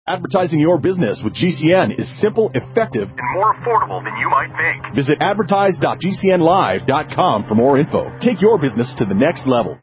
Advertising your business with GCN is simple, effective, and more affordable than you might think. Visit advertise.gcnlive.com for more info. Take your business to the next level.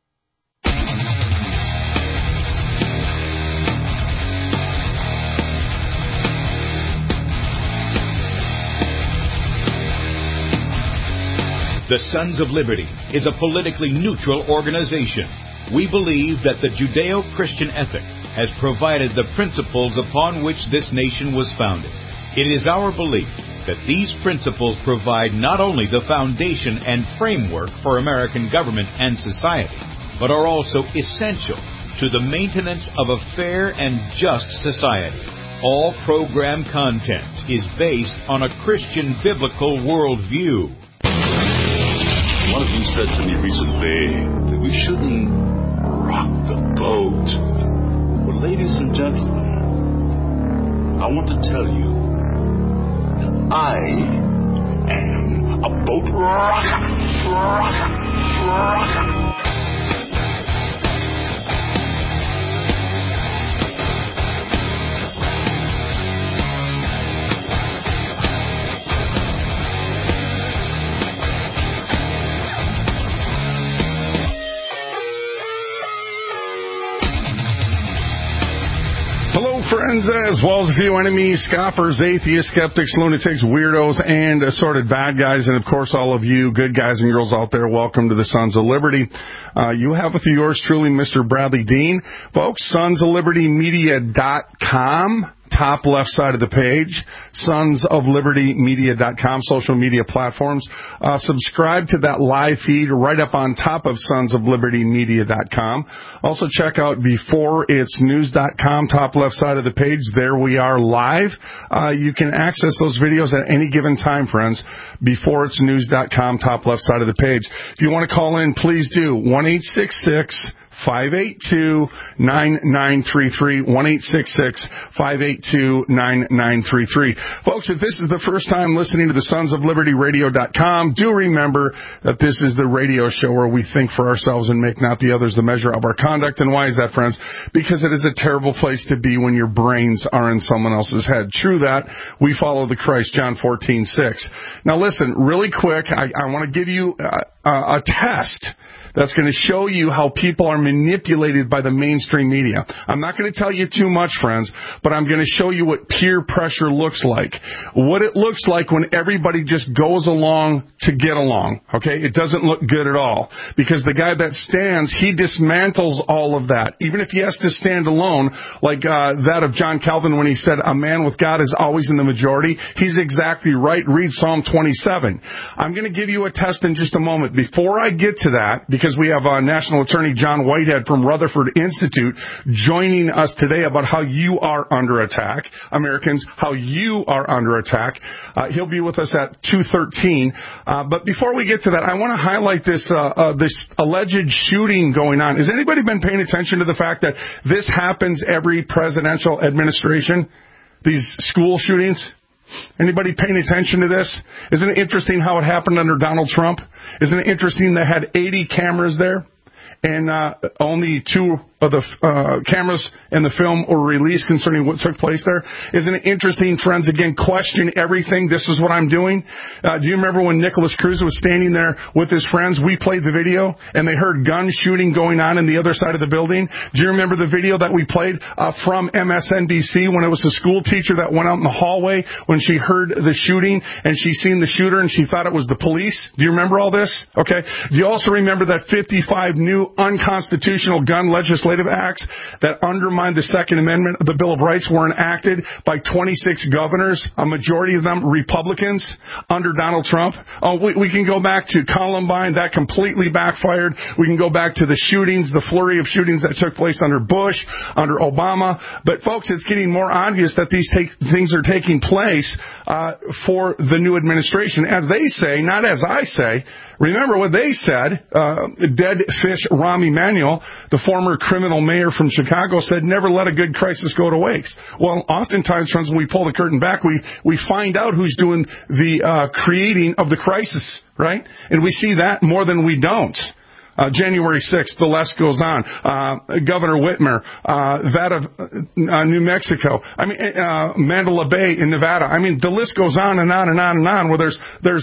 The Sons of Liberty is a politically neutral organization. We believe that the Judeo-Christian ethic has provided the principles upon which this nation was founded. It is our belief that these principles provide not only the foundation and framework for American government and society, but are also essential to the maintenance of a fair and just society. All program content is based on a Christian biblical worldview. One of you said to me recently that we shouldn't rock the boat. Well, ladies and gentlemen, I want to tell you that I am a boat rocker. Friends, as well as a few enemies, scoffers, atheists, skeptics, lunatics, weirdos, and assorted bad guys, and of course all of you good guys and girls out there, welcome to the Sons of Liberty. You have with you yours truly, Mr. Bradley Dean. Folks, sonsoflibertymedia.com. Top left side of the page, sonsoflibertymedia.com, social media platforms. Subscribe to that live feed right up on top of sonsoflibertymedia.com. Also check out beforeitsnews.com, top left side of the page. There we are live. You can access those videos at any given time, friends. Beforeitsnews.com, top left side of the page. If you want to call in, please do. 1-866-582-9933, 1-866-582-9933. Folks, if this is the first time listening to the sonsoflibertyradio.com, do remember that this is the radio show where we think for ourselves and make not the others the measure of our conduct. And why is that, friends? Because it is a terrible place to be when your brains are in someone else's head. True that. We follow the Christ, John 14:6. Now listen, really quick, I want to give you a test that's going to show you how people are manipulated by the mainstream media. I'm not going to tell you too much, friends, but I'm going to show you what peer pressure looks like. What it looks like when everybody just goes along to get along, okay? It doesn't look good at all. Because the guy that stands, he dismantles all of that. Even if he has to stand alone, like that of John Calvin when he said, a man with God is always in the majority. He's exactly right. Read Psalm 27. I'm going to give you a test in just a moment. Before I get to that, because we have National Attorney John Whitehead from Rutherford Institute joining us today about how you are under attack. Americans, how you are under attack. He'll be with us at 2:13. But before we get to that, I want to highlight this alleged shooting going on. Has anybody been paying attention to the fact that this happens every presidential administration? These school shootings? Anybody paying attention to this? Isn't it interesting how it happened under Donald Trump? Isn't it interesting they had 80 cameras there and only 2 of the cameras and the film were released concerning what took place there? Isn't it interesting, friends? Again, question everything. This is what I'm doing. Do you remember when Nicholas Cruz was standing there with his friends? We played the video, and they heard gun shooting going on the other side of the building. Do you remember the video that we played from MSNBC when it was a school teacher that went out in the hallway when she heard the shooting and she seen the shooter and she thought it was the police? Do you remember all this? Okay. Do you also remember that 55 new unconstitutional gun legislation acts that undermined the Second Amendment of the Bill of Rights were enacted by 26 governors, a majority of them Republicans, under Donald Trump? Oh, we can go back to Columbine. That completely backfired. We can go back to the shootings, the flurry of shootings that took place under Bush, under Obama. But, folks, it's getting more obvious that these things are taking place for the new administration. As they say, not as I say. Remember what they said. Dead fish Rahm Emanuel, the former criminal mayor from Chicago, said, never let a good crisis go to waste. Well, oftentimes, friends, when we pull the curtain back, we find out who's doing the creating of the crisis, right? And we see that more than we don't. January 6th, the list goes on. Governor Whitmer, that of New Mexico. Mandela Bay in Nevada. The list goes on and on and on and on, where there's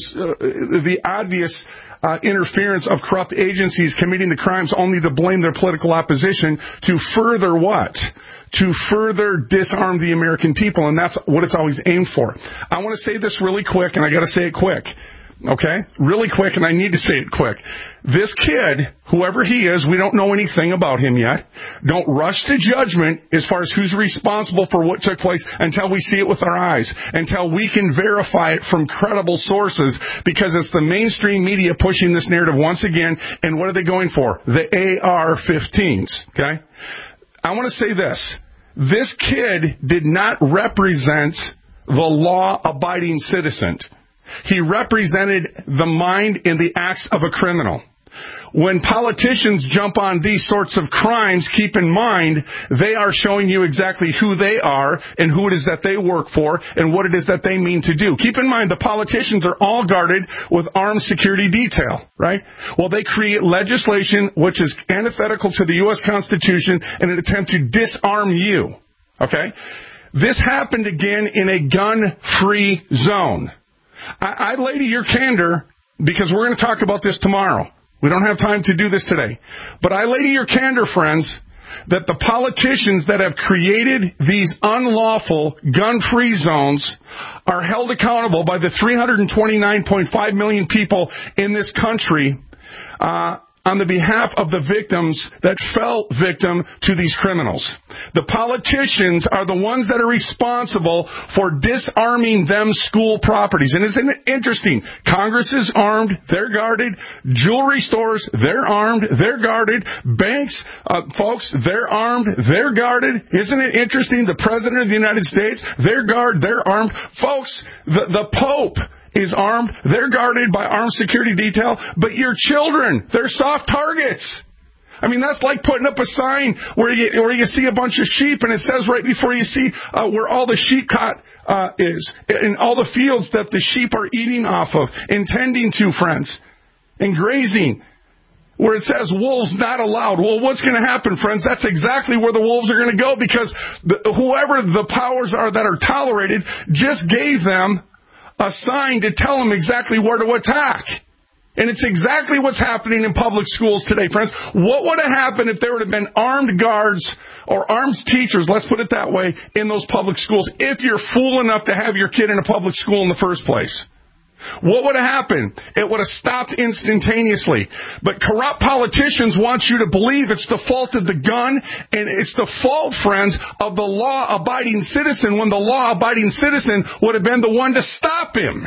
the obvious interference of corrupt agencies committing the crimes only to blame their political opposition to further what? To further disarm the American people, and that's what it's always aimed for. I want to say this really quick, and I got to say it quick. Okay? Really quick, and I need to say it quick. This kid, whoever he is, we don't know anything about him yet. Don't rush to judgment as far as who's responsible for what took place until we see it with our eyes, until we can verify it from credible sources, because it's the mainstream media pushing this narrative once again, and what are they going for? The AR-15s, okay? I want to say this. This kid did not represent the law-abiding citizen. He represented the mind and the acts of a criminal. When politicians jump on these sorts of crimes, keep in mind, they are showing you exactly who they are and who it is that they work for and what it is that they mean to do. Keep in mind, the politicians are all guarded with armed security detail, right? Well, they create legislation which is antithetical to the U.S. Constitution in an attempt to disarm you, okay? This happened again in a gun-free zone. I lay to your candor, because we're going to talk about this tomorrow. We don't have time to do this today. But I lay to your candor, friends, that the politicians that have created these unlawful gun-free zones are held accountable by the 329.5 million people in this country on the behalf of the victims that fell victim to these criminals. The politicians are the ones that are responsible for disarming them school properties. And isn't it interesting? Congress is armed, they're guarded. Jewelry stores, they're armed, they're guarded. Banks, folks, they're armed, they're guarded. Isn't it interesting? The President of the United States, they're armed. Folks, the Pope is armed. They're guarded by armed security detail. But your children, they're soft targets. That's like putting up a sign where you see a bunch of sheep, and it says right before you see where all the sheep cot is, and all the fields that the sheep are eating off of, intending to, friends, and grazing, where it says wolves not allowed. Well, what's going to happen, friends? That's exactly where the wolves are going to go, because whoever the powers are that are tolerated just gave them a sign to tell them exactly where to attack. And it's exactly what's happening in public schools today, friends. What would have happened if there would have been armed guards or armed teachers, let's put it that way, in those public schools, if you're fool enough to have your kid in a public school in the first place? What would have happened? It would have stopped instantaneously. But corrupt politicians want you to believe it's the fault of the gun, and it's the fault, friends, of the law-abiding citizen, when the law-abiding citizen would have been the one to stop him.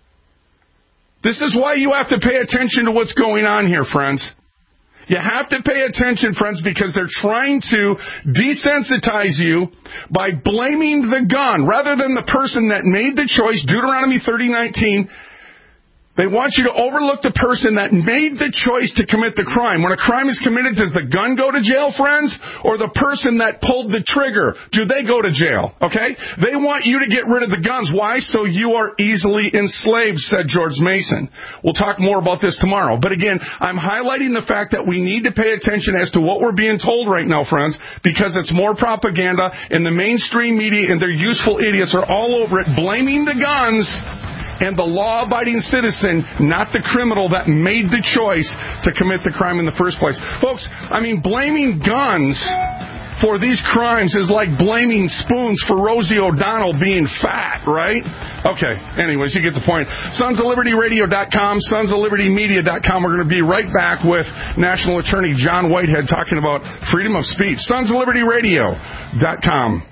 This is why you have to pay attention to what's going on here, friends. You have to pay attention, friends, because they're trying to desensitize you by blaming the gun rather than the person that made the choice. Deuteronomy 30:19. They want you to overlook the person that made the choice to commit the crime. When a crime is committed, does the gun go to jail, friends? Or the person that pulled the trigger? Do they go to jail? Okay? They want you to get rid of the guns. Why? So you are easily enslaved, said George Mason. We'll talk more about this tomorrow. But again, I'm highlighting the fact that we need to pay attention as to what we're being told right now, friends, because it's more propaganda, and the mainstream media and their useful idiots are all over it, blaming the guns and the law-abiding citizen, not the criminal that made the choice to commit the crime in the first place. Folks, blaming guns for these crimes is like blaming spoons for Rosie O'Donnell being fat, right? Okay, anyways, you get the point. SonsOfLibertyRadio.com, SonsOfLibertyMedia.com. We're going to be right back with National Attorney John Whitehead talking about freedom of speech. SonsOfLibertyRadio.com.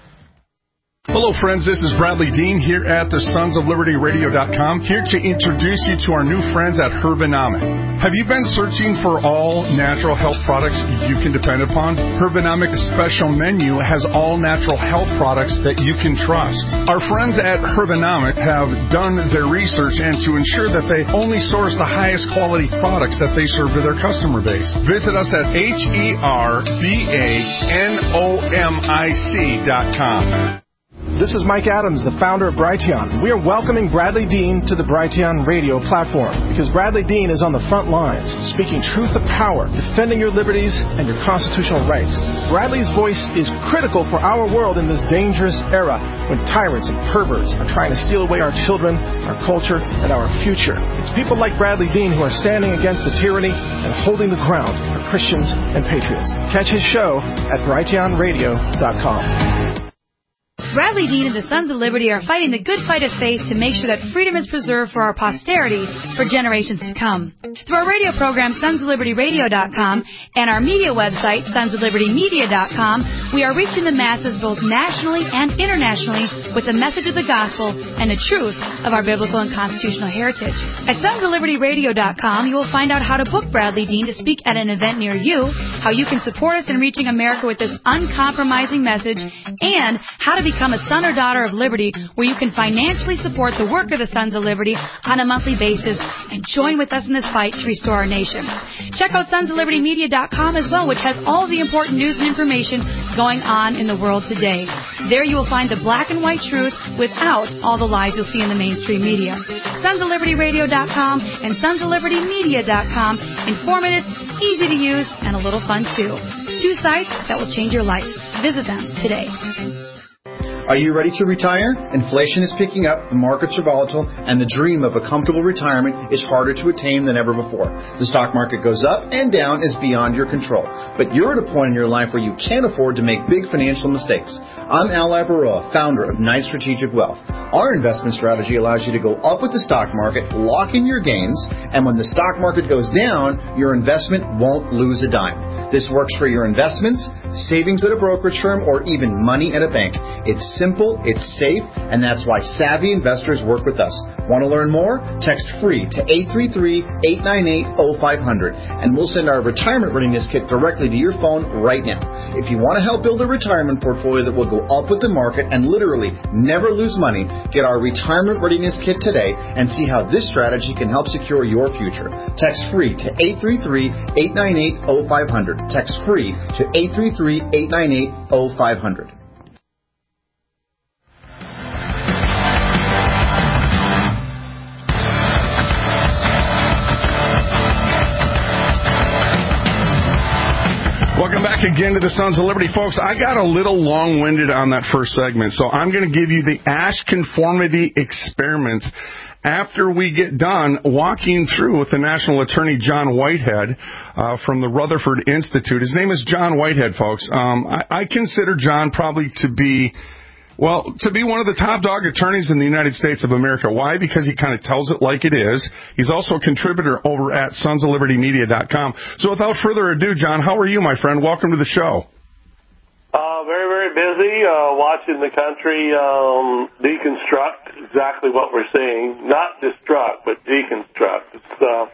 Hello, friends. This is Bradley Dean here at the SonsOfLibertyRadio.com, here to introduce you to our new friends at Herbanomic. Have you been searching for all natural health products you can depend upon? Herbanomic's special menu has all natural health products that you can trust. Our friends at Herbanomic have done their research, and to ensure that they only source the highest quality products that they serve to their customer base. Visit us at HERBANOMIC.com. This is Mike Adams, the founder of Brighteon. We are welcoming Bradley Dean to the Brighteon radio platform because Bradley Dean is on the front lines, speaking truth to power, defending your liberties and your constitutional rights. Bradley's voice is critical for our world in this dangerous era when tyrants and perverts are trying to steal away our children, our culture, and our future. It's people like Bradley Dean who are standing against the tyranny and holding the ground for Christians and patriots. Catch his show at brighteonradio.com. Bradley Dean and the Sons of Liberty are fighting the good fight of faith to make sure that freedom is preserved for our posterity for generations to come. Through our radio program, sonsoflibertyradio.com, and our media website, sonsoflibertymedia.com, we are reaching the masses both nationally and internationally with the message of the gospel and the truth of our biblical and constitutional heritage. At sonsoflibertyradio.com, you will find out how to book Bradley Dean to speak at an event near you, how you can support us in reaching America with this uncompromising message, and how to become a son or daughter of liberty, where you can financially support the work of the Sons of Liberty on a monthly basis and join with us in this fight to restore our nation. Check out sonsoflibertymedia.com as well, which has all the important news and information going on in the world today. There you will find the black and white truth without all the lies you'll see in the mainstream media. sonsoflibertyradio.com and sonsoflibertymedia.com. Informative, easy to use, and a little fun too. 2 sites that will change your life. Visit them today. Are you ready to retire? Inflation is picking up, the markets are volatile, and the dream of a comfortable retirement is harder to attain than ever before. The stock market goes up and down is beyond your control. But you're at a point in your life where you can't afford to make big financial mistakes. I'm Al Labaroa, founder of Knight Strategic Wealth. Our investment strategy allows you to go up with the stock market, lock in your gains, and when the stock market goes down, your investment won't lose a dime. This works for your investments, savings at a brokerage firm, or even money at a bank. It's simple, it's safe, and that's why savvy investors work with us. Want to learn more? Text FREE to 833-898-0500, and we'll send our retirement readiness kit directly to your phone right now. If you want to help build a retirement portfolio that will go up with the market and literally never lose money, get our retirement readiness kit today and see how this strategy can help secure your future. Text FREE to 833-898-0500. Text FREE to 833-898-0500. Welcome back again to the Sons of Liberty. Folks, I got a little long-winded on that first segment, so I'm going to give you the Ash Conformity Experiment after we get done walking through with the National Attorney John Whitehead from the Rutherford Institute. His name is John Whitehead, folks. I consider John probably to be one of the top dog attorneys in the United States of America. Why? Because he kind of tells it like it is. He's also a contributor over at sonsoflibertymedia.com. So without further ado, John, how are you, my friend? Welcome to the show. Very, very busy watching the country deconstruct exactly what we're seeing. Not destruct, but deconstruct. It's,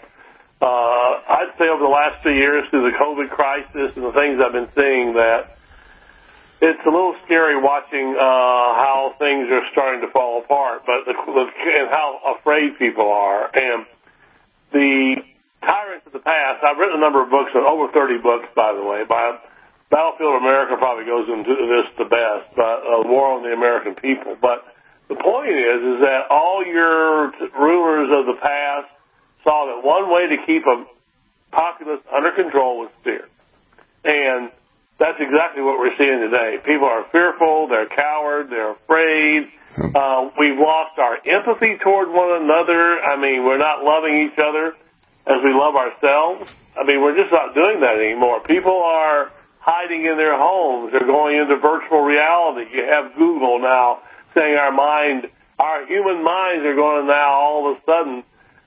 I'd say over the last 2 years through the COVID crisis and the things I've been seeing that it's a little scary watching how things are starting to fall apart, but and how afraid people are. And the tyrants of the past, I've written a number of books, over 30 books, by the way. Battlefield of America probably goes into this the best, but War on the American People. But the point is that all your rulers of the past saw that one way to keep a populace under control was fear. And that's exactly what we're seeing today. People are fearful, they're cowards, they're afraid. We've lost our empathy toward one another. I mean, we're not loving each other as we love ourselves. I mean, we're just not doing that anymore. People are hiding in their homes. They're going into virtual reality. You have Google now saying our human minds are going to now all of a sudden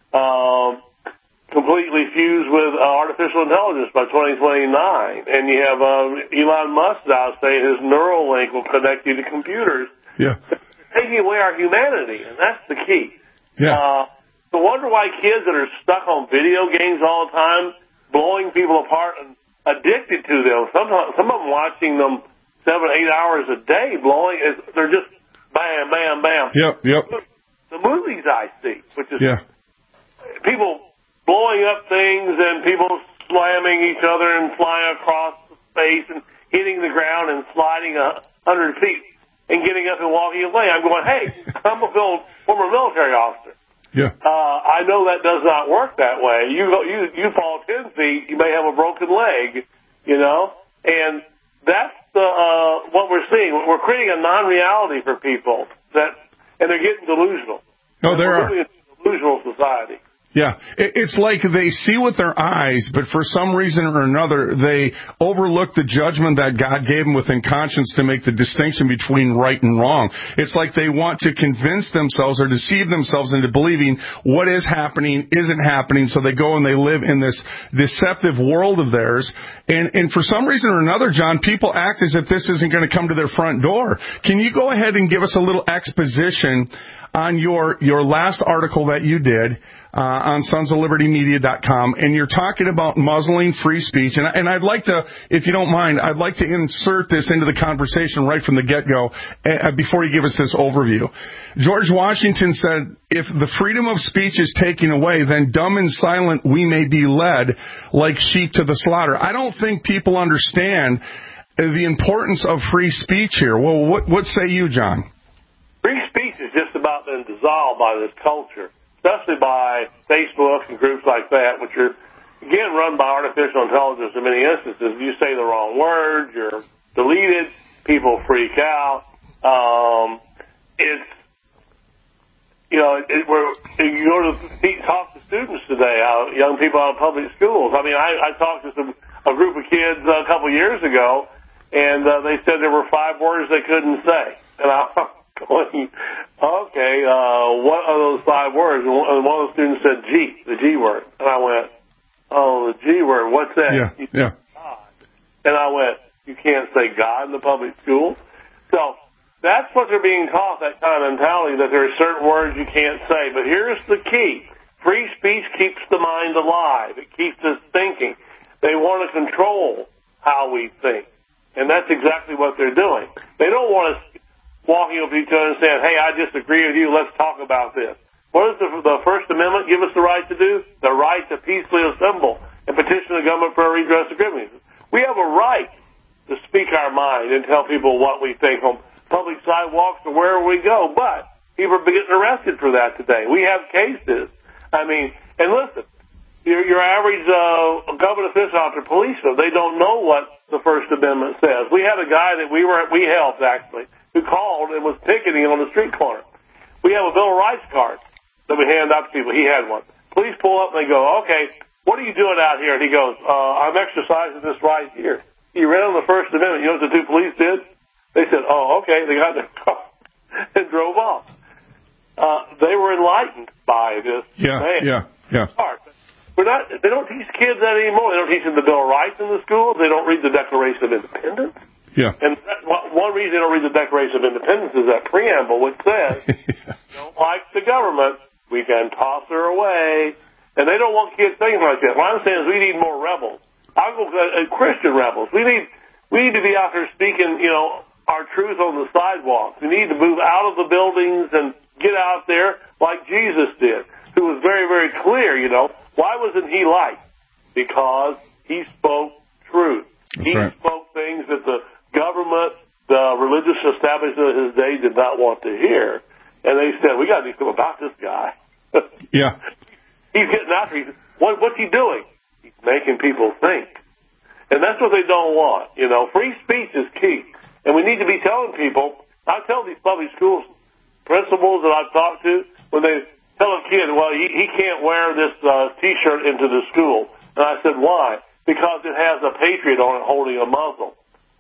completely fused with artificial intelligence by 2029. And you have Elon Musk now saying his Neuralink will connect you to computers. Yeah. Taking away our humanity, and that's the key. Yeah. So wonder why kids that are stuck on video games all the time, blowing people apart and addicted to them. Some of them watching them 7-8 hours a day, they're just bam, bam, bam. Yep. The movies I see, which is people blowing up things and people slamming each other and flying across space and hitting the ground and sliding 100 feet. and getting up and walking away. I'm going, hey, I'm a former military officer. Yeah. I know that does not work that way. You fall 10 feet, you may have a broken leg, and that's what we're seeing. We're creating a non-reality for people and they're getting delusional. No, there are. We're living in a delusional society. Yeah, it's like they see with their eyes, but for some reason or another, they overlook the judgment that God gave them within conscience to make the distinction between right and wrong. It's like they want to convince themselves or deceive themselves into believing what is happening isn't happening, so they go and they live in this deceptive world of theirs. And for some reason or another, John, people act as if this isn't going to come to their front door. Can you go ahead and give us a little exposition on your last article that you did on sonsoflibertymedia.com, and you're talking about muzzling free speech, and I'd like to, if you don't mind, I'd like to insert this into the conversation right from the get-go before you give us this overview. George Washington said, if the freedom of speech is taken away, then dumb and silent we may be led like sheep to the slaughter. I don't think people understand the importance of free speech here. Well, what say you, John? Free speech has just about been dissolved by this culture, especially by Facebook and groups like that, which are, again, run by artificial intelligence in many instances. You say the wrong words, you're deleted, people freak out. You go to talk to students today, young people out of public schools. I mean, I talked to a group of kids a couple years ago, and they said there were 5 words they couldn't say. And I'm going, okay, what are those 5 words? And one of the students said G, the G word. And I went, oh, the G word, what's that? Yeah. God. And I went, you can't say God in the public schools? So that's what they're being taught, that kind of mentality, that there are certain words you can't say. But here's the key. Free speech keeps the mind alive. It keeps us thinking. They want to control how we think. And that's exactly what they're doing. They don't want us walking up to each other and saying, hey, I disagree with you, let's talk about this. What does the First Amendment give us the right to do? The right to peacefully assemble and petition the government for a redress of grievances. We have a right to speak our mind and tell people what we think on public sidewalks or wherever we go, but people are getting arrested for that today. We have cases. I mean, and listen, your average government official or policeman, they don't know what the First Amendment says. We had a guy that we helped, actually, who called and was picketing on the street corner. We have a Bill of Rights card that we hand out to people. He had one. Police pull up and they go, okay, what are you doing out here? And he goes, I'm exercising this right here. He read on the First Amendment. You know what the 2 police did? They said, oh, okay. They got in their car and drove off. They were enlightened by this man. Yeah. They don't teach kids that anymore. They don't teach them the Bill of Rights in the schools. They don't read the Declaration of Independence. Yeah. And one reason they don't read the Declaration of Independence is that preamble, which says, don't like the government, we can toss her away. And they don't want kids thinking like that. What I'm saying is we need more rebels. Christian rebels. We need to be out there speaking, our truth on the sidewalks. We need to move out of the buildings and get out there like Jesus did, who was very, very clear, Why wasn't he liked? Because he spoke truth. He spoke things that the government, the religious establishment of his day did not want to hear. And they said, we got to do something about this guy. Yeah. He's getting after you. What's he doing? He's making people think. And that's what they don't want. Free speech is key. And we need to be telling people, I tell these public schools principals that I've talked to, when they tell a kid, well, he can't wear this T-shirt into the school. And I said, why? Because it has a patriot on it holding a muzzle.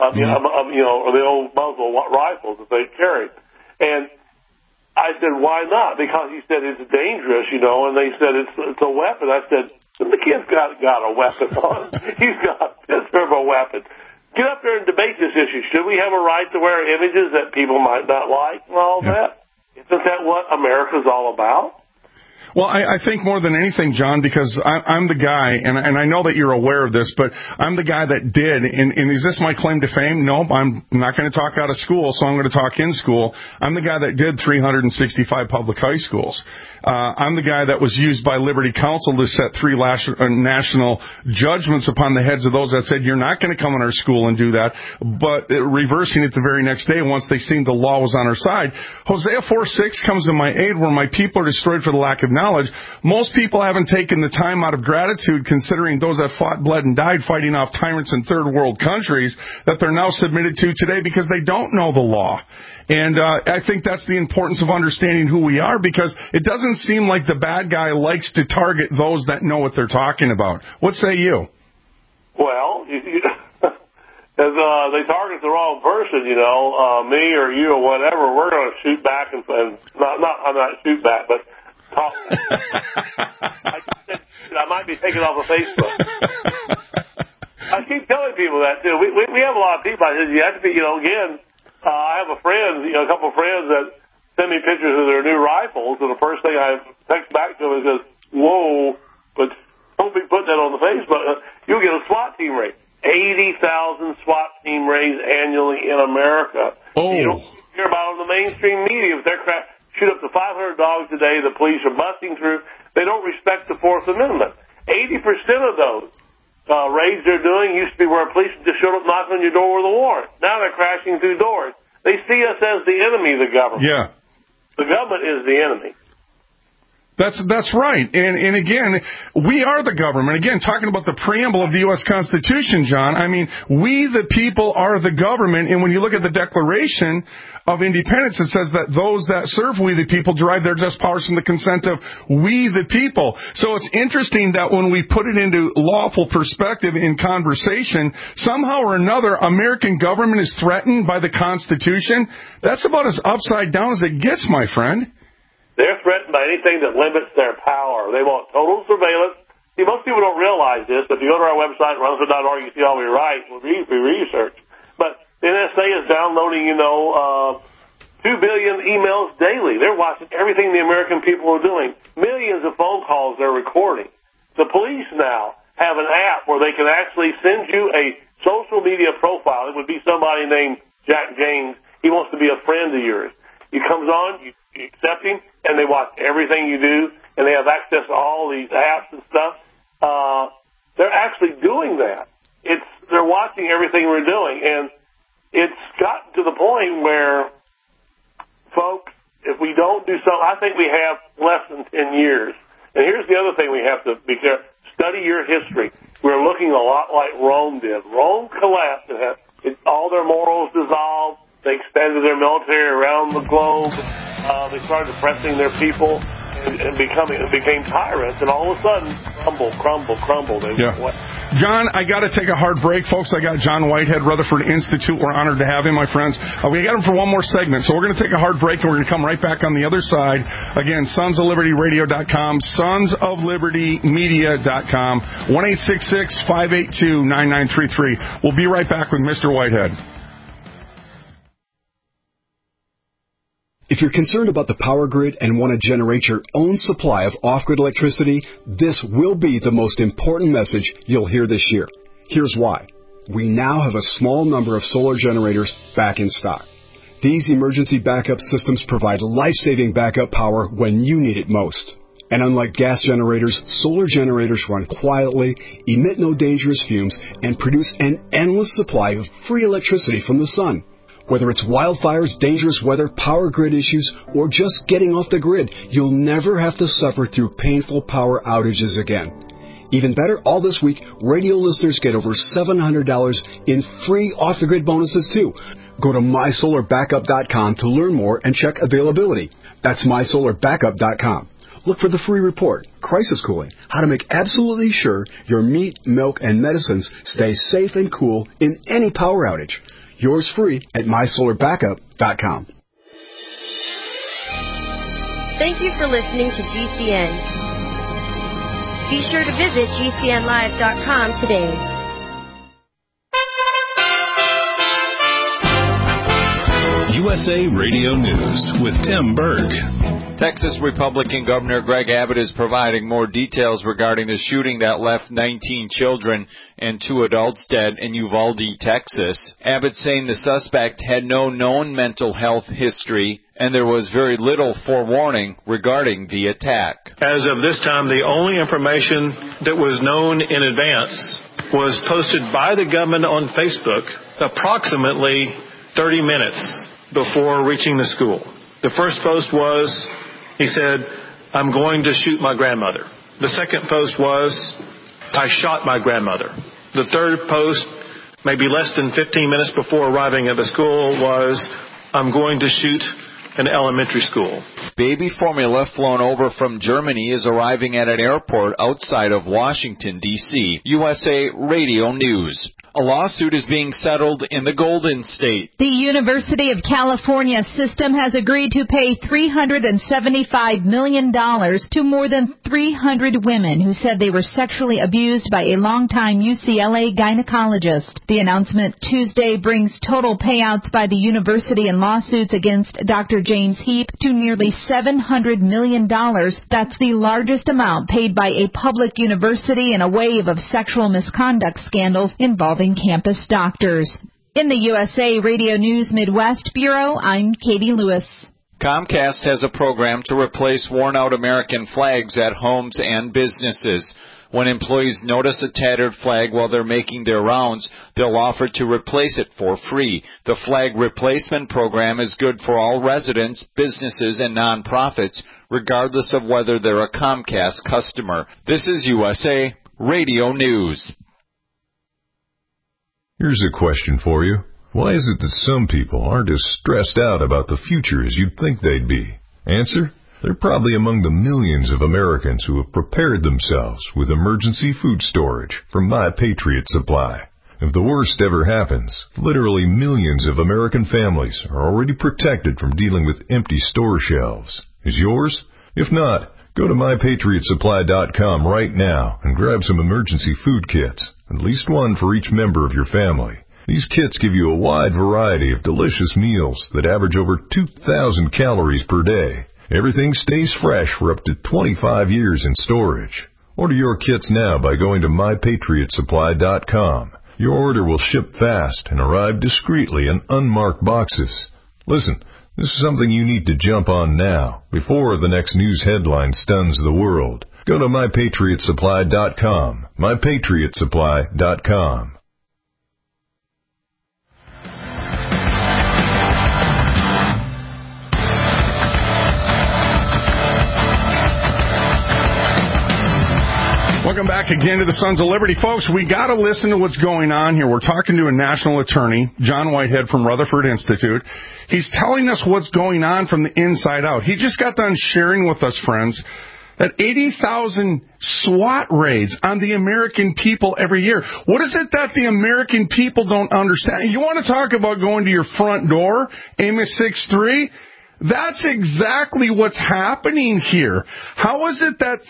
The old muzzle rifles that they carried. And I said, why not? Because he said it's dangerous, and they said it's a weapon. I said, the kid's got a weapon on. He's got this sort of a weapon. Get up there and debate this issue. Should we have a right to wear images that people might not like and all that? Isn't that what America's all about? Well, I think more than anything, John, because I'm the guy, and I know that you're aware of this, but I'm the guy that did, and is this my claim to fame? No, I'm not going to talk out of school, so I'm going to talk in school. I'm the guy that did 365 public high schools. I'm the guy that was used by Liberty Counsel to set 3 national judgments upon the heads of those that said, you're not going to come in our school and do that, but reversing it the very next day once they seen the law was on our side. Hosea 4:6 comes to my aid where my people are destroyed for the lack of knowledge. Most people haven't taken the time out of gratitude considering those that fought, bled, and died fighting off tyrants in third world countries that they're now submitted to today because they don't know the law. And I think that's the importance of understanding who we are, because it doesn't seem like the bad guy likes to target those that know what they're talking about. What say you? Well, as they target the wrong person, me or you or whatever, we're going to shoot back and I'm not shoot back, but talk. I might be taken off of Facebook. I keep telling people that too. We have a lot of people. I said you have to be, again. I have a friend, a couple of friends that send me pictures of their new rifles, and the first thing I text back to them is, whoa, but don't be putting that on the Facebook. You'll get a SWAT team raid. 80,000 SWAT team raids annually in America. Oh. You don't hear about it on the mainstream media. If they're shoot up to 500 dogs a day, the police are busting through. They don't respect the Fourth Amendment. 80% of those raids they're doing used to be where police just showed up knocking on your door with a warrant. Now they're crashing through doors. They see us as the enemy, the government. Yeah. The government is the enemy. That's right. And again, we are the government. Again, talking about the preamble of the U.S. Constitution, John, I mean, we the people are the government. And when you look at the Declaration of Independence, it says that those that serve we the people derive their just powers from the consent of we the people. So it's interesting that when we put it into lawful perspective in conversation, somehow or another, American government is threatened by the Constitution. That's about as upside down as it gets, my friend. They're threatened by anything that limits their power. They want total surveillance. See, most people don't realize this, but if you go to our website, Rutherford.org, you see all we write, we research. But the NSA is downloading, 2 billion emails daily. They're watching everything the American people are doing. Millions of phone calls they're recording. The police now have an app where they can actually send you a social media profile. It would be somebody named Jack James. He wants to be a friend of yours. He comes on, you accept him, and they watch everything you do, and they have access to all these apps and stuff. They're actually doing that. They're watching everything we're doing, and it's gotten to the point where, folks, if we don't do something, I think we have less than 10 years. And here's the other thing we have to be careful. Study your history. We're looking a lot like Rome did. Rome collapsed. All their morals dissolved. They expanded their military around the globe. They started oppressing their people and became tyrants. And all of a sudden, crumble. John, I got to take a hard break, folks. I got John Whitehead, Rutherford Institute. We're honored to have him, my friends. We got him for one more segment, so we're going to take a hard break, and we're going to come right back on the other side. Again, sonsoflibertyradio.com, sonsoflibertymedia.com, 1-866-582-9933. We'll be right back with Mr. Whitehead. If you're concerned about the power grid and want to generate your own supply of off-grid electricity, this will be the most important message you'll hear this year. Here's why. We now have a small number of solar generators back in stock. These emergency backup systems provide life-saving backup power when you need it most. And unlike gas generators, solar generators run quietly, emit no dangerous fumes, and produce an endless supply of free electricity from the sun. Whether it's wildfires, dangerous weather, power grid issues, or just getting off the grid, you'll never have to suffer through painful power outages again. Even better, all this week, radio listeners get over $700 in free off-the-grid bonuses, too. Go to mysolarbackup.com to learn more and check availability. That's mysolarbackup.com. Look for the free report, Crisis Cooling, how to make absolutely sure your meat, milk, and medicines stay safe and cool in any power outage. Yours free at mysolarbackup.com. Thank you for listening to GCN. Be sure to visit GCNlive.com today. USA Radio News with Tim Berg. Texas Republican Governor Greg Abbott is providing more details regarding the shooting that left 19 children and 2 adults dead in Uvalde, Texas. Abbott saying the suspect had no known mental health history and there was very little forewarning regarding the attack. As of this time, the only information that was known in advance was posted by the gunman on Facebook approximately 30 minutes before reaching the school. The first post was, he said, "I'm going to shoot my grandmother." The second post was, "I shot my grandmother." The third post, maybe less than 15 minutes before arriving at the school, was, "I'm going to shoot an elementary school." Baby formula flown over from Germany is arriving at an airport outside of Washington, D.C. USA Radio News. A lawsuit is being settled in the Golden State. The University of California system has agreed to pay $375 million to more than 300 women who said they were sexually abused by a longtime UCLA gynecologist. The announcement Tuesday brings total payouts by the university in lawsuits against Dr. James Heap to nearly $700 million. That's the largest amount paid by a public university in a wave of sexual misconduct scandals involving campus doctors. In the USA Radio News Midwest Bureau, I'm Katie Lewis. Comcast has a program to replace worn-out American flags at homes and businesses. When employees notice a tattered flag while they're making their rounds, they'll offer to replace it for free. The flag replacement program is good for all residents, businesses, and nonprofits, regardless of whether they're a Comcast customer. This is USA Radio News. Here's a question for you. Why is it that some people aren't as stressed out about the future as you'd think they'd be? Answer: they're probably among the millions of Americans who have prepared themselves with emergency food storage from My Patriot Supply. If the worst ever happens, literally millions of American families are already protected from dealing with empty store shelves. Is yours? If not, go to MyPatriotSupply.com right now and grab some emergency food kits, at least one for each member of your family. These kits give you a wide variety of delicious meals that average over 2,000 calories per day. Everything stays fresh for up to 25 years in storage. Order your kits now by going to MyPatriotSupply.com. Your order will ship fast and arrive discreetly in unmarked boxes. Listen, this is something you need to jump on now, before the next news headline stuns the world. Go to MyPatriotSupply.com. MyPatriotSupply.com. Welcome back again to the Sons of Liberty. Folks, we got to listen to what's going on here. We're talking to a national attorney, John Whitehead from Rutherford Institute. He's telling us what's going on from the inside out. He just got done sharing with us, friends, that 80,000 SWAT raids on the American people every year. What is it that the American people don't understand? You want to talk about going to your front door, Amos 6:3? That's exactly what's happening here. How is it that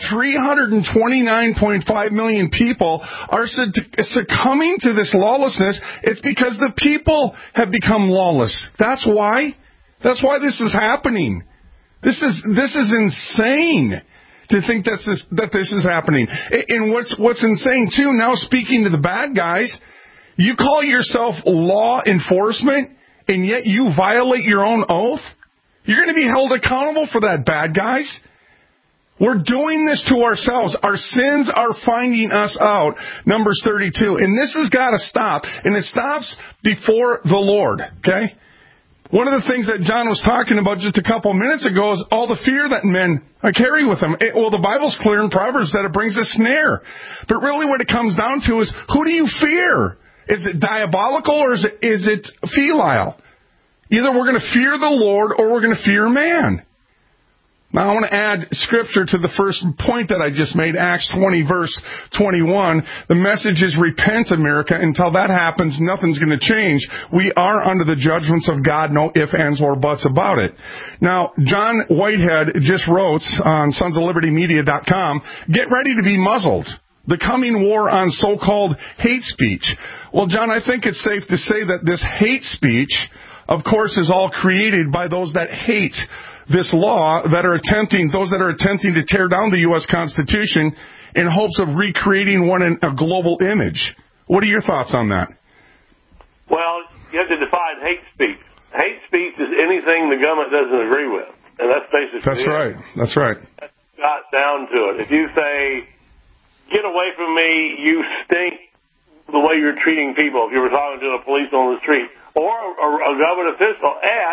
329.5 million people are succumbing to this lawlessness? It's because the people have become lawless. That's why. That's why this is happening. This is insane to think that this is happening. And what's insane too, now speaking to the bad guys, you call yourself law enforcement and yet you violate your own oath? You're going to be held accountable for that, bad guys. We're doing this to ourselves. Our sins are finding us out. Numbers 32. And this has got to stop. And it stops before the Lord, okay? One of the things that John was talking about just a couple of minutes ago is all the fear that men carry with them. Well, the Bible's clear in Proverbs that it brings a snare. But really what it comes down to is, who do you fear? Is it diabolical or is it filial? Either we're going to fear the Lord or we're going to fear man. Now I want to add scripture to the first point that I just made, Acts 20 verse 21. The message is repent, America. Until that happens, nothing's going to change. We are under the judgments of God, no ifs, ands, or buts about it. Now, John Whitehead just wrote on sonsoflibertymedia.com, get ready to be muzzled. The coming war on so-called hate speech. Well, John, I think it's safe to say that this hate speech of course, is all created by those that hate this law, those that are attempting to tear down the U.S. Constitution in hopes of recreating one in a global image. What are your thoughts on that? Well, you have to define hate speech. Hate speech is anything the government doesn't agree with, and that's basically That's right. That's right. That's got down to it. If you say, "Get away from me, you stink," the way you're treating people, if you were talking to a police on the street, or a government official at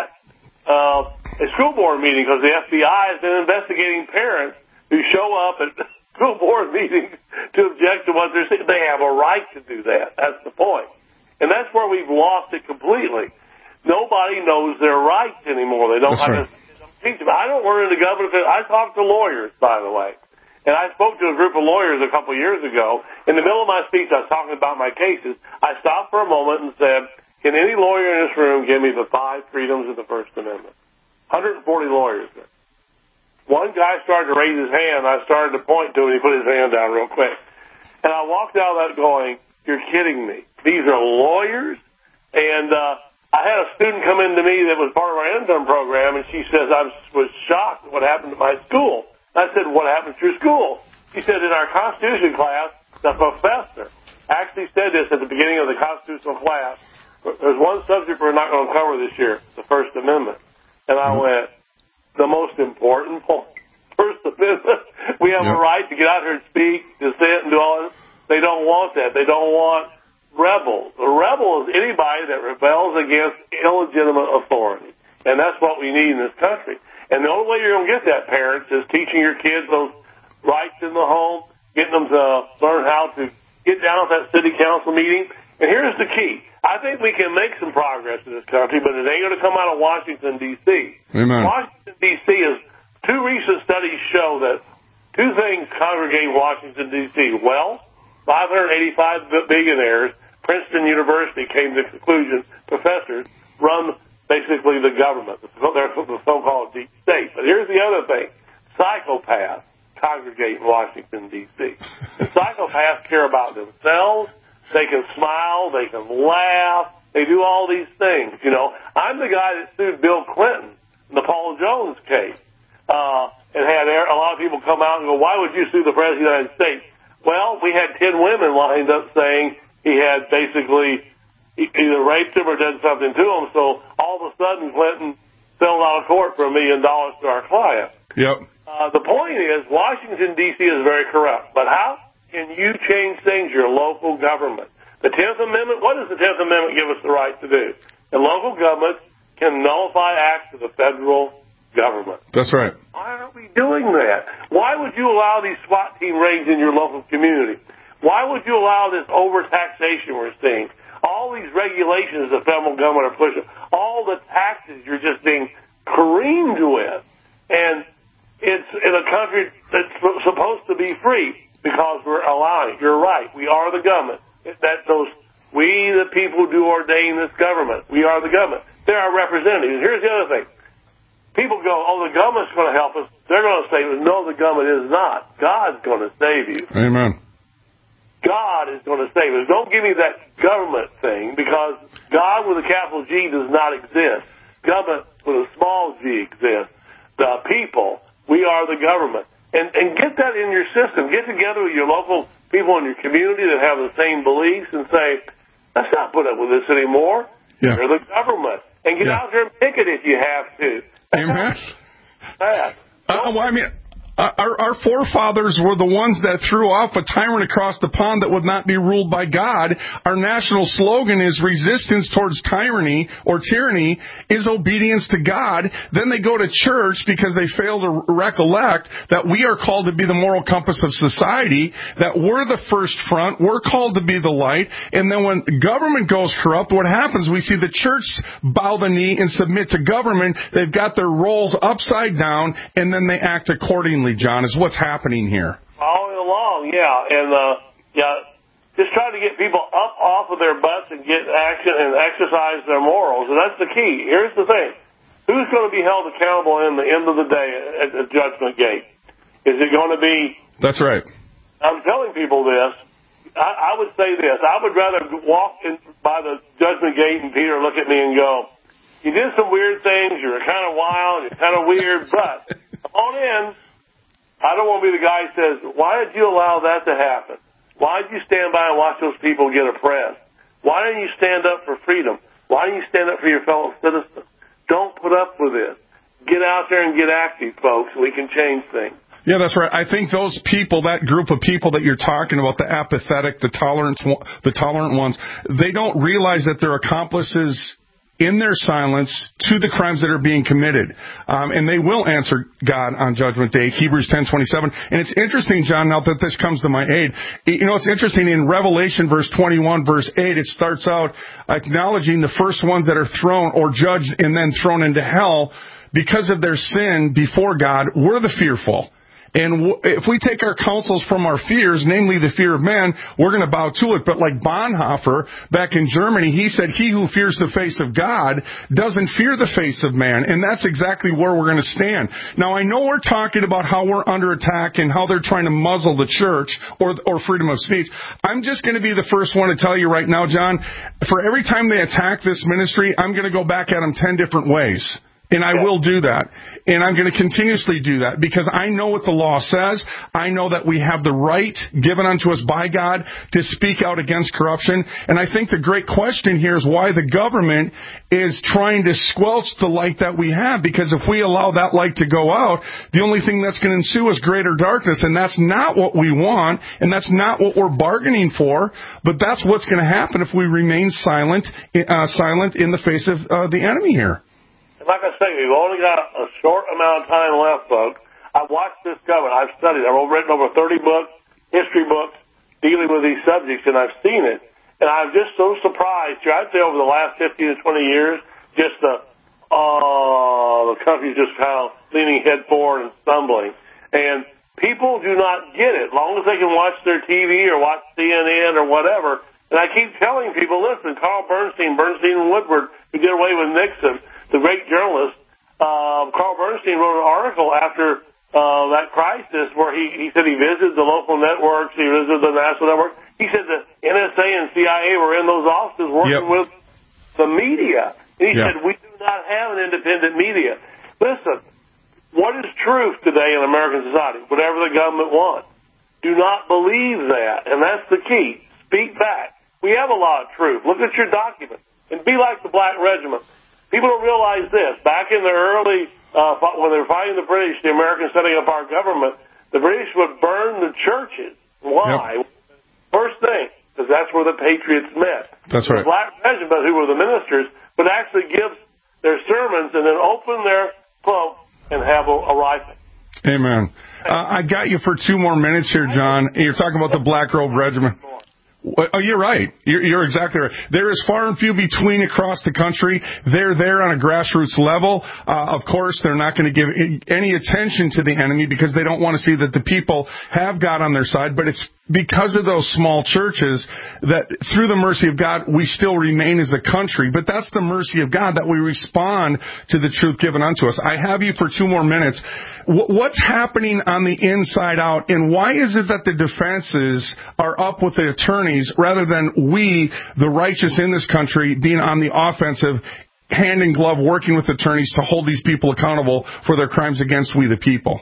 a school board meeting, because the FBI has been investigating parents who show up at school board meetings to object to what they're saying. They have a right to do that. That's the point. And that's where we've lost it completely. Nobody knows their rights anymore. They don't teach them. I don't work in the government. I talk to lawyers, by the way. And I spoke to a group of lawyers a couple of years ago. In the middle of my speech, I was talking about my cases. I stopped for a moment and said, can any lawyer in this room give me the 5 freedoms of the First Amendment? 140 lawyers there. One guy started to raise his hand. I started to point to him. He put his hand down real quick. And I walked out of that going, you're kidding me. These are lawyers? And I had a student come in to me that was part of our intern program, and she says, I was shocked at what happened at my school. I said, what happened to your school? She said, in our Constitution class, the professor actually said this at the beginning of the constitutional class. There's one subject we're not going to cover this year, the First Amendment. And I went, the most important point, First Amendment. We have a right to get out here and speak, dissent, and do all this. They don't want that. They don't want rebels. A rebel is anybody that rebels against illegitimate authority. And that's what we need in this country. And the only way you're going to get that, parents, is teaching your kids those rights in the home, getting them to learn how to get down at that city council meeting. And here's the key. I think we can make some progress in this country, but it ain't going to come out of Washington, D.C. Amen. Washington, D.C. is, 2 recent studies show that 2 things congregate Washington, D.C. Wealth, 585 billionaires. Princeton University came to the conclusion professors run basically the government, the so-called deep state. But here's the other thing. Psychopaths congregate in Washington, D.C. And psychopaths care about themselves. They can smile. They can laugh. They do all these things. You know, I'm the guy that sued Bill Clinton in the Paul Jones case and had a lot of people come out and go, why would you sue the President of the United States? Well, we had 10 women lined up saying he had basically either raped him or done something to him. So all of a sudden, Clinton settled out of court for $1 million to our client. Yep. The point is, Washington, D.C. is very corrupt. But how can you change things? Your local government. The 10th Amendment, what does the 10th Amendment give us the right to do? And local governments can nullify acts of the federal government. That's right. Why aren't we doing that? Why would you allow these SWAT team raids in your local community? Why would you allow this overtaxation we're seeing? All these regulations the federal government are pushing, all the taxes you're just being careened with. And it's in a country that's supposed to be free because we're allowing it. You're right. We are the government. We, the people, do ordain this government. We are the government. They're our representatives. Here's the other thing. People go, oh, the government's going to help us. They're going to save us. No, the government is not. God's going to save you. Amen. God is going to save us. Don't give me that government thing, because God with a capital G does not exist. Government with a small g exists. The people, we are the government. And get that in your system. Get together with your local people in your community that have the same beliefs and say, let's not put up with this anymore. Yeah. You're the government. And get out there and picket if you have to. Amen. Our forefathers were the ones that threw off a tyrant across the pond that would not be ruled by God. Our national slogan is resistance towards tyranny or tyranny is obedience to God. Then they go to church because they fail to recollect that we are called to be the moral compass of society, that we're the first front, we're called to be the light. And then when government goes corrupt, what happens? We see the church bow the knee and submit to government. They've got their roles upside down, and then they act accordingly. John, is what's happening here. All along, yeah. And, just trying to get people up off of their butts and get action and exercise their morals. And that's the key. Here's the thing. Who's going to be held accountable in the end of the day at the judgment gate? Is it going to be... That's right. I'm telling people this. I would say this. I would rather walk by the judgment gate and Peter look at me and go, You did some weird things. You were kind of wild. You're kind of weird. But come on in. I don't want to be the guy who says, why did you allow that to happen? Why did you stand by and watch those people get oppressed? Why didn't you stand up for freedom? Why didn't you stand up for your fellow citizens? Don't put up with this. Get out there and get active, folks. We can change things. Yeah, that's right. I think those people, that group of people that you're talking about, the apathetic, the tolerant ones, they don't realize that they're accomplices in their silence to the crimes that are being committed. And they will answer God on Judgment Day, Hebrews 10:27. And it's interesting, John, now that this comes to my aid, it's interesting in Revelation verse 21, verse 8, it starts out acknowledging the first ones that are thrown or judged and then thrown into hell because of their sin before God were the fearful. And if we take our counsels from our fears, namely the fear of man, we're going to bow to it. But like Bonhoeffer back in Germany, he said, he who fears the face of God doesn't fear the face of man. And that's exactly where we're going to stand. Now, I know we're talking about how we're under attack and how they're trying to muzzle the church or freedom of speech. I'm just going to be the first one to tell you right now, John, for every time they attack this ministry, I'm going to go back at them 10 different ways. And I will do that. And I'm going to continuously do that because I know what the law says. I know that we have the right given unto us by God to speak out against corruption. And I think the great question here is why the government is trying to squelch the light that we have. Because if we allow that light to go out, the only thing that's going to ensue is greater darkness. And that's not what we want. And that's not what we're bargaining for. But that's what's going to happen if we remain silent in the face of the enemy here. Like I say, we've only got a short amount of time left, folks. I've watched this government. I've studied. I've written over 30 books, history books, dealing with these subjects, and I've seen it. And I'm just so surprised. I'd say over the last 15 to 20 years, just the country's just kind of leaning head forward and stumbling. And people do not get it. As long as they can watch their TV or watch CNN or whatever. And I keep telling people, listen, Carl Bernstein and Woodward, who did away with Nixon, the great journalist, Carl Bernstein wrote an article after that crisis where he said he visited the local networks, he visited the national network. He said the NSA and CIA were in those offices working with the media. And he said, we do not have an independent media. Listen, what is truth today in American society? Whatever the government wants. Do not believe that. And that's the key. Speak back. We have a lot of truth. Look at your documents. And be like the Black Regiment. People don't realize this. Back in the early, when they were fighting the British, the Americans setting up our government, the British would burn the churches. Why? Yep. First thing, because that's where the Patriots met. That's right. The Black Regiment, who were the ministers, would actually give their sermons and then open their cloak and have a rifle. Amen. I got you for 2 more minutes here, John. You're talking about the Black Robe Regiment. Oh, you're right. You're exactly right. There is far and few between across the country. They're there on a grassroots level. Of course, they're not going to give any attention to the enemy because they don't want to see that the people have God on their side. But it's because of those small churches that through the mercy of God, we still remain as a country. But that's the mercy of God, that we respond to the truth given unto us. I have you for 2 more minutes. What's happening on the inside out, and why is it that the defenses are up with the attorneys rather than we, the righteous in this country, being on the offensive, hand in glove, working with attorneys to hold these people accountable for their crimes against we the people?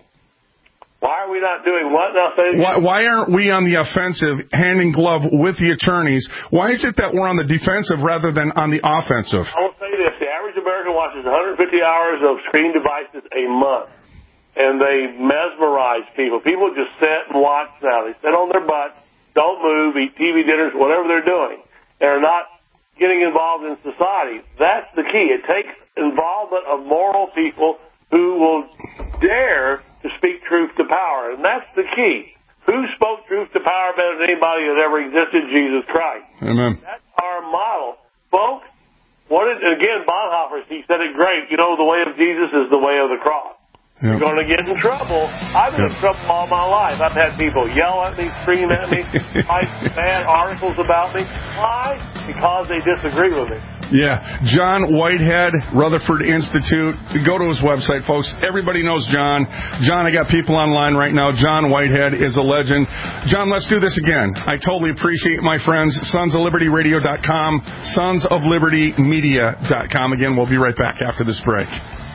Why are we not doing what now? Why aren't we on the offensive, hand in glove with the attorneys? Why is it that we're on the defensive rather than on the offensive? I will say this. The average American watches 150 hours of screen devices a month, and they mesmerize people. People just sit and watch now. They sit on their butt, don't move, eat TV dinners, whatever they're doing. They're not getting involved in society. That's the key. It takes involvement of moral people who will dare to speak truth to power. And that's the key. Who spoke truth to power better than anybody that ever existed? Jesus Christ. Amen. That's our model. Folks, again, Bonhoeffer, he said it great. You know, the way of Jesus is the way of the cross. Yep. You're going to get in trouble. I've been in trouble all my life. I've had people yell at me, scream at me, write bad articles about me. Why? Because they disagree with me. Yeah, John Whitehead, Rutherford Institute. Go to his website, folks. Everybody knows John. John, I got people online right now. John Whitehead is a legend. John, let's do this again. I totally appreciate my friends. SonsOfLibertyRadio.com, SonsOfLibertyMedia.com. Again, we'll be right back after this break.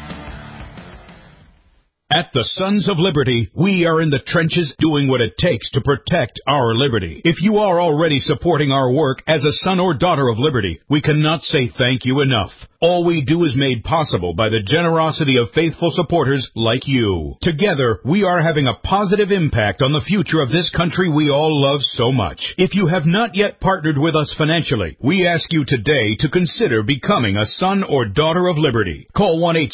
At the Sons of Liberty, we are in the trenches doing what it takes to protect our liberty. If you are already supporting our work as a son or daughter of liberty, we cannot say thank you enough. All we do is made possible by the generosity of faithful supporters like you. Together, we are having a positive impact on the future of this country we all love so much. If you have not yet partnered with us financially, we ask you today to consider becoming a son or daughter of liberty. Call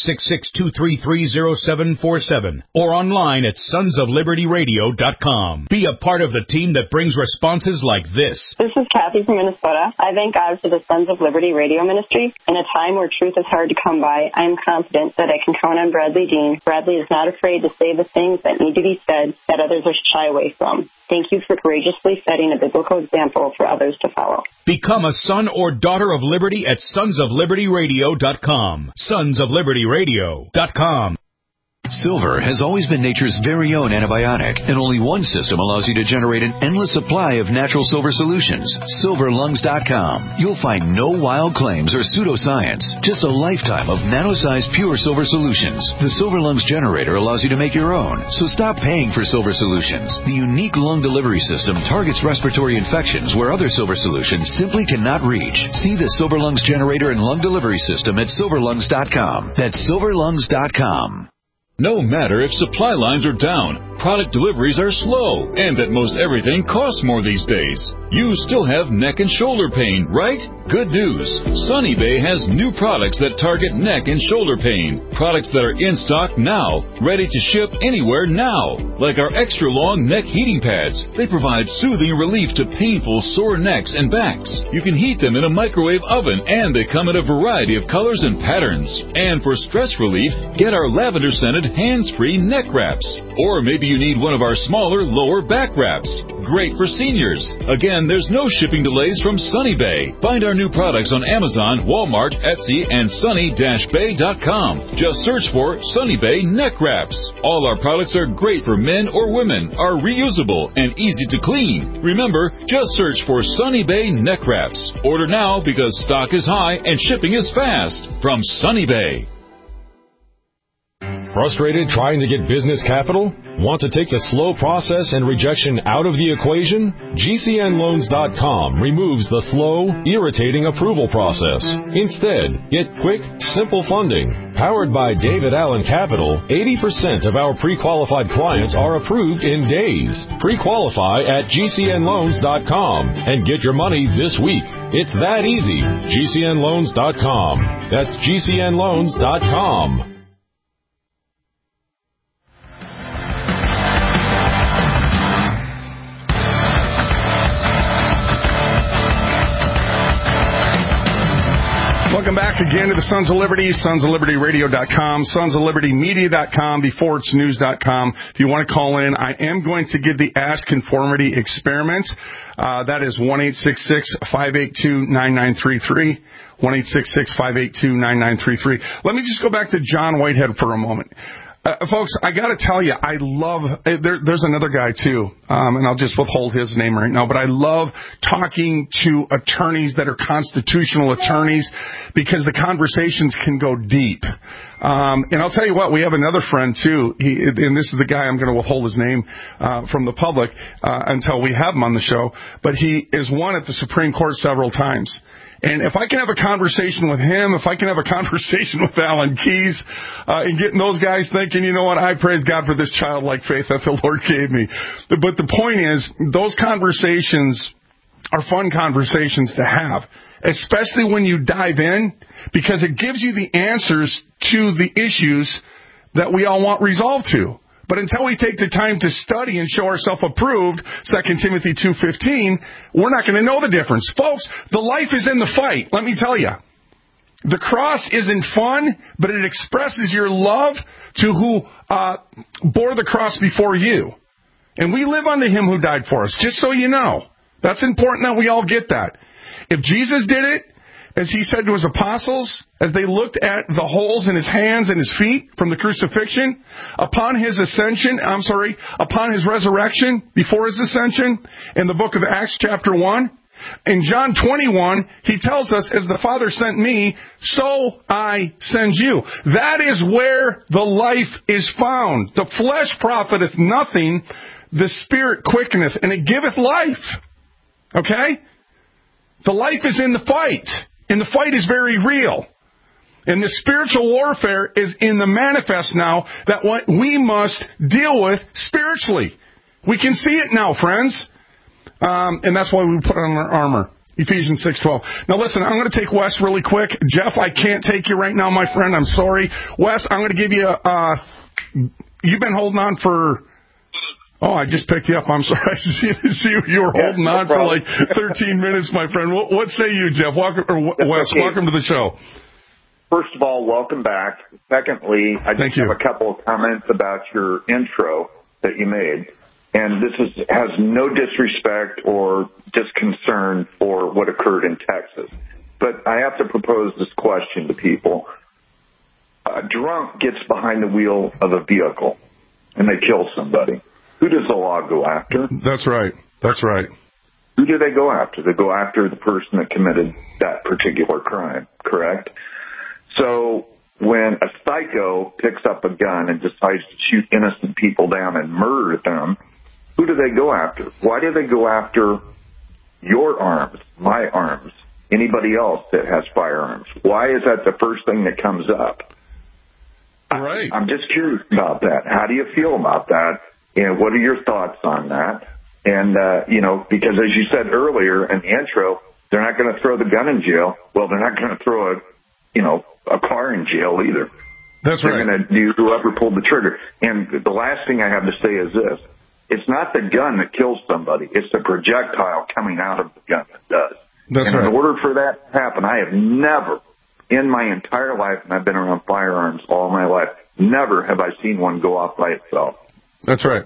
1-866-233-0747 or online at sonsoflibertyradio.com. Be a part of the team that brings responses like this. This is Kathy from Minnesota. I thank God for the Sons of Liberty radio ministry. In a time where truth is hard to come by, I am confident that I can count on Bradley Dean. Bradley is not afraid to say the things that need to be said that others are shy away from. Thank you for courageously setting a biblical example for others to follow. Become a son or daughter of liberty at sonsoflibertyradio.com. Sonsoflibertyradio.com. Silver has always been nature's very own antibiotic, and only one system allows you to generate an endless supply of natural silver solutions. SilverLungs.com. You'll find no wild claims or pseudoscience, just a lifetime of nano-sized pure silver solutions. The Silver Lungs generator allows you to make your own, so stop paying for silver solutions. The unique lung delivery system targets respiratory infections where other silver solutions simply cannot reach. See the Silver Lungs generator and lung delivery system at SilverLungs.com. That's SilverLungs.com. No matter if supply lines are down, product deliveries are slow, and that most everything costs more these days, you still have neck and shoulder pain, right? Good news. Sunny Bay has new products that target neck and shoulder pain. Products that are in stock now, ready to ship anywhere now. Like our extra long neck heating pads. They provide soothing relief to painful sore necks and backs. You can heat them in a microwave oven, and they come in a variety of colors and patterns. And for stress relief, get our lavender scented hands-free neck wraps. Or maybe you need one of our smaller lower back wraps. Great for seniors. Again, there's no shipping delays from Sunny Bay. Find our new products on Amazon, Walmart, Etsy, and sunny-bay.com. Just search for Sunny Bay neck wraps. All our products are great for men or women, are reusable, and easy to clean. Remember, just search for Sunny Bay neck wraps. Order now because stock is high and shipping is fast. From Sunny Bay. Frustrated trying to get business capital? Want to take the slow process and rejection out of the equation? GCNLoans.com removes the slow, irritating approval process. Instead, get quick, simple funding. Powered by David Allen Capital, 80% of our pre-qualified clients are approved in days. Pre-qualify at GCNLoans.com and get your money this week. It's that easy. GCNLoans.com. That's GCNLoans.com. Welcome back again to the Sons of Liberty, SonsOfLibertyRadio.com, SonsOfLibertyMedia.com, BeforeIt'sNews.com. If you want to call in, I am going to give the Ask Conformity Experiment. That is 1-866-582-9933. 1-866-582-9933. Let me just go back to John Whitehead for a moment. Folks, I got to tell you, I love, there's another guy too, and I'll just withhold his name right now, but I love talking to attorneys that are constitutional attorneys because the conversations can go deep. And I'll tell you what, we have another friend too, and this is the guy, I'm going to withhold his name from the public until we have him on the show, but he is won at the Supreme Court several times. And if I can have a conversation with him, if I can have a conversation with Alan Keyes, and getting those guys thinking, you know what, I praise God for this childlike faith that the Lord gave me. But the point is, those conversations are fun conversations to have, especially when you dive in, because it gives you the answers to the issues that we all want resolved to. But until we take the time to study and show ourselves approved, 2 Timothy 2:15, we're not going to know the difference. Folks, the life is in the fight, let me tell you. The cross isn't fun, but it expresses your love to who bore the cross before you. And we live unto him who died for us, just so you know. That's important that we all get that. If Jesus did it, as he said to his apostles, as they looked at the holes in his hands and his feet from the crucifixion, upon his resurrection, before his ascension, in the book of Acts chapter 1, in John 21, he tells us, as the Father sent me, so I send you. That is where the life is found. The flesh profiteth nothing, the Spirit quickeneth, and it giveth life. Okay? The life is in the fight, and the fight is very real. And the spiritual warfare is in the manifest now that what we must deal with spiritually. We can see it now, friends. And that's why we put on our armor. Ephesians 6:12. Now listen, I'm going to take Wes really quick. Jeff, I can't take you right now, my friend. I'm sorry. Wes, I'm going to give you you've been holding on for... Oh, I just picked you up. I'm sorry. I see you were holding on for like 13 minutes, my friend. What say you, Jeff? Wes, welcome to the show. First of all, welcome back. Secondly, I just have a couple of comments about your intro that you made. And this has no disrespect or disconcern for what occurred in Texas. But I have to propose this question to people. A drunk gets behind the wheel of a vehicle and they kill somebody. Who does the law go after? That's right. That's right. Who do they go after? They go after the person that committed that particular crime, correct? So when a psycho picks up a gun and decides to shoot innocent people down and murder them, who do they go after? Why do they go after your arms, my arms, anybody else that has firearms? Why is that the first thing that comes up? Right. I'm just curious about that. How do you feel about that? And what are your thoughts on that? And, because as you said earlier in the intro, they're not going to throw the gun in jail. Well, they're not going to throw a car in jail either. That's right. They're going to do whoever pulled the trigger. And the last thing I have to say is this. It's not the gun that kills somebody. It's the projectile coming out of the gun that does. That's right. In order for that to happen, I have never, in my entire life, and I've been around firearms all my life, never have I seen one go off by itself. That's right.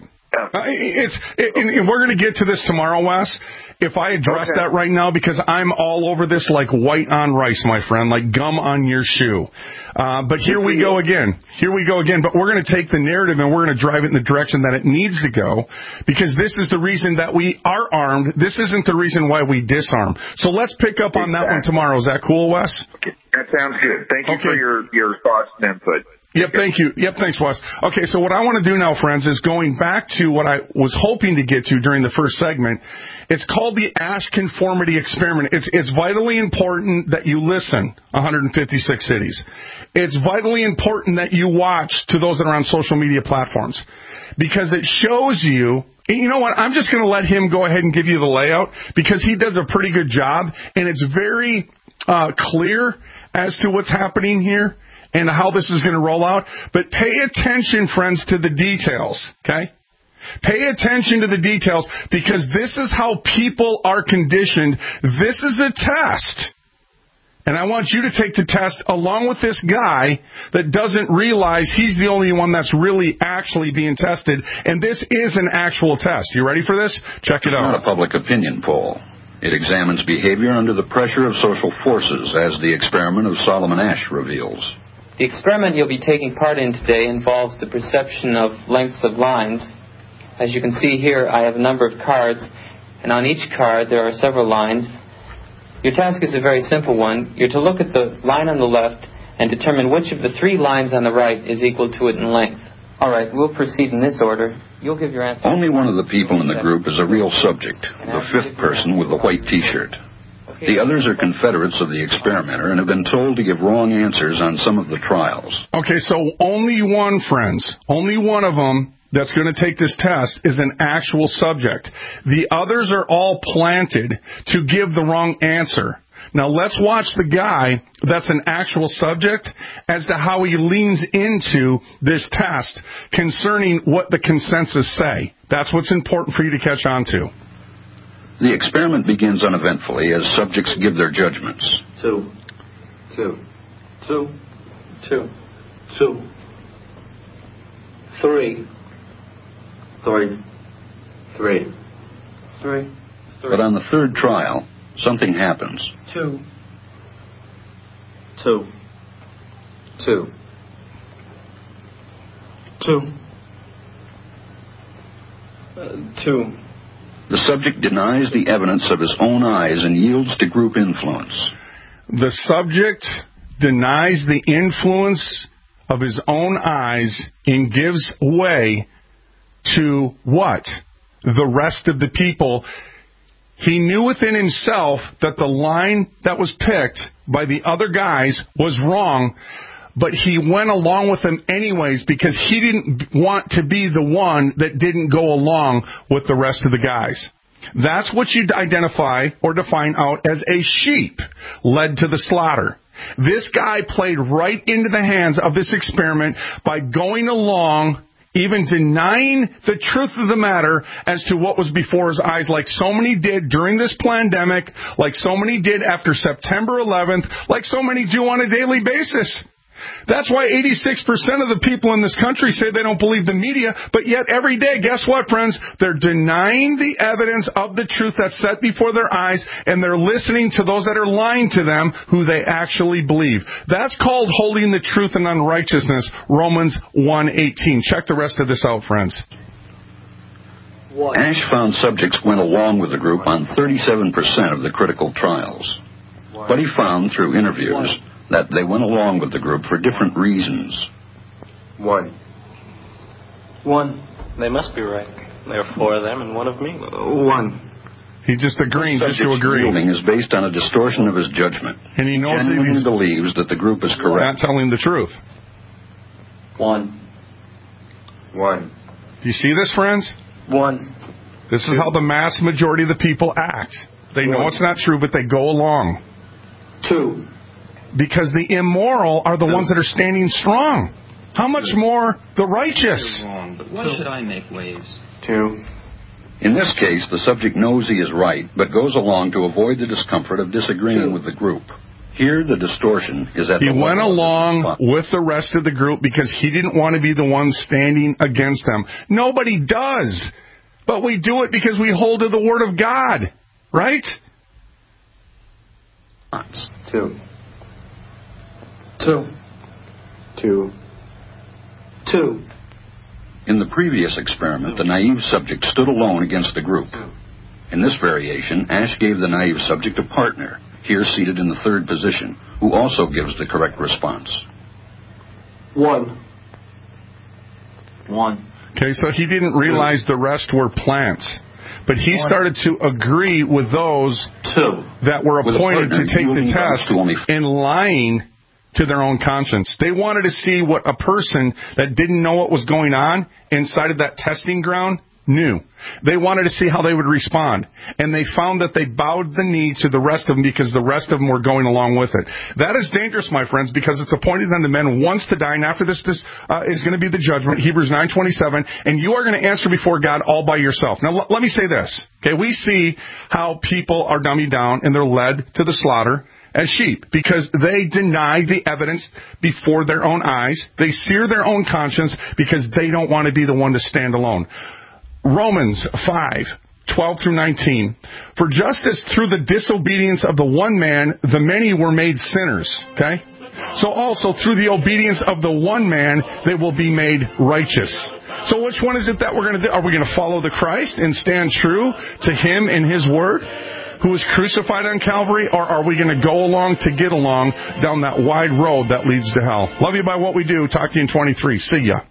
And we're going to get to this tomorrow, Wes. If I address that right now, because I'm all over this like white on rice, my friend, like gum on your shoe. But here we go again. But we're going to take the narrative and we're going to drive it in the direction that it needs to go, because this is the reason that we are armed. This isn't the reason why we disarm. So let's pick up on that one tomorrow. Is that cool, Wes? Okay. That sounds good. Thank you for your thoughts and input. Yep, thank you. Yep, thanks, Wes. Okay, so what I want to do now, friends, is going back to what I was hoping to get to during the first segment. It's called the Asch Conformity Experiment. It's vitally important that you listen, 156 cities. It's vitally important that you watch to those that are on social media platforms, because it shows you. You know what? I'm just going to let him go ahead and give you the layout, because he does a pretty good job, and it's very clear as to what's happening here and how this is going to roll out. But pay attention, friends, to the details, okay? Pay attention to the details, because this is how people are conditioned. This is a test. And I want you to take the test along with this guy that doesn't realize he's the only one that's really actually being tested. And this is an actual test. You ready for this? Check it out. It's not a public opinion poll. It examines behavior under the pressure of social forces, as the experiment of Solomon Asch reveals. The experiment you'll be taking part in today involves the perception of lengths of lines. As you can see here, I have a number of cards, and on each card there are several lines. Your task is a very simple one. You're to look at the line on the left and determine which of the three lines on the right is equal to it in length. All right, we'll proceed in this order. You'll give your answer. Only one of the people in the group is a real subject, the fifth person with the white T-shirt. The others are confederates of the experimenter and have been told to give wrong answers on some of the trials. Okay, so only one, friends, only one of them that's going to take this test is an actual subject. The others are all planted to give the wrong answer. Now let's watch the guy that's an actual subject as to how he leans into this test concerning what the consensus say. That's what's important for you to catch on to. The experiment begins uneventfully as subjects give their judgments. 2, 2, 2, 2, 2, 3, 3, 3, 3. But on the third trial, something happens. 2, 2. 2. 2. 2. The subject denies the evidence of his own eyes and yields to group influence. The subject denies the influence of his own eyes and gives way to what? The rest of the people. He knew within himself that the line that was picked by the other guys was wrong, but he went along with them anyways because he didn't want to be the one that didn't go along with the rest of the guys. That's what you identify or define out as a sheep led to the slaughter. This guy played right into the hands of this experiment by going along, even denying the truth of the matter as to what was before his eyes, like so many did during this pandemic, like so many did after September 11th, like so many do on a daily basis. That's why 86% of the people in this country say they don't believe the media, but yet every day, guess what, friends? They're denying the evidence of the truth that's set before their eyes, and they're listening to those that are lying to them who they actually believe. That's called holding the truth in unrighteousness, Romans 1:18. Check the rest of this out, friends. Ash found subjects went along with the group on 37% of the critical trials. But he found through interviews that they went along with the group for different reasons. 1. They must be right. There are 4 of them and 1 of me. 1. He just agreeing just to agree. Yielding is based on a distortion of his judgment. And he knows that he believes that the group is correct. Not telling the truth. 1. Do you see this, friends? 1. This is how the mass majority of the people act. They know it's not true, but they go along. 2. Because the immoral are the ones that are standing strong. How much more the righteous? Why should I make waves? 2. In this case, the subject knows he is right, but goes along to avoid the discomfort of disagreeing with the group. Here, the distortion is at he went along with the rest of the group because he didn't want to be the one standing against them. Nobody does. But we do it because we hold to the Word of God. Right? 2. 2. 2. 2. In the previous experiment, the naive subject stood alone against the group. In this variation, Ash gave the naive subject a partner, here seated in the 3rd position, who also gives the correct response. 1. Okay, so he didn't realize the rest were plants. But he started to agree with those that were appointed to take the test and lying to their own conscience. They wanted to see what a person that didn't know what was going on inside of that testing ground knew. They wanted to see how they would respond. And they found that they bowed the knee to the rest of them because the rest of them were going along with it. That is dangerous, my friends, because it's appointed unto men once to die, and after this is going to be the judgment, Hebrews 9:27, and you are going to answer before God all by yourself. Now, let me say this. Okay, we see how people are dummied down and they're led to the slaughter as sheep because they deny the evidence before their own eyes. They sear their own conscience because they don't want to be the one to stand alone. Romans 5:12-19. For just as through the disobedience of the one man, the many were made sinners. Okay? So also through the obedience of the one man, they will be made righteous. So which one is it that we're going to do? Are we going to follow the Christ and stand true to Him and His Word, who was crucified on Calvary, or are we going to go along to get along down that wide road that leads to hell? Love you by what we do. Talk to you in 23. See ya.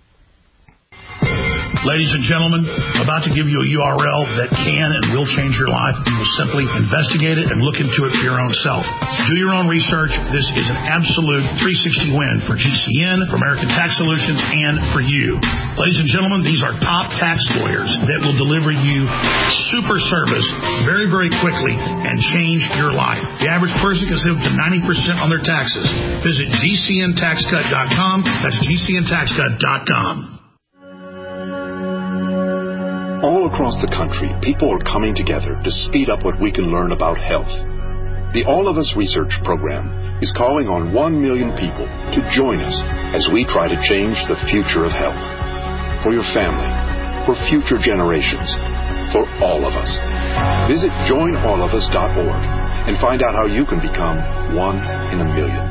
Ladies and gentlemen, about to give you a URL that can and will change your life. You will simply investigate it and look into it for your own self. Do your own research. This is an absolute 360 win for GCN, for American Tax Solutions, and for you. Ladies and gentlemen, these are top tax lawyers that will deliver you super service very, very quickly and change your life. The average person can save up to 90% on their taxes. Visit GCNTaxCut.com. That's GCNTaxCut.com. All across the country, people are coming together to speed up what we can learn about health. The All of Us Research Program is calling on 1 million people to join us as we try to change the future of health. For your family, for future generations, for all of us. Visit joinallofus.org and find out how you can become 1 in a million.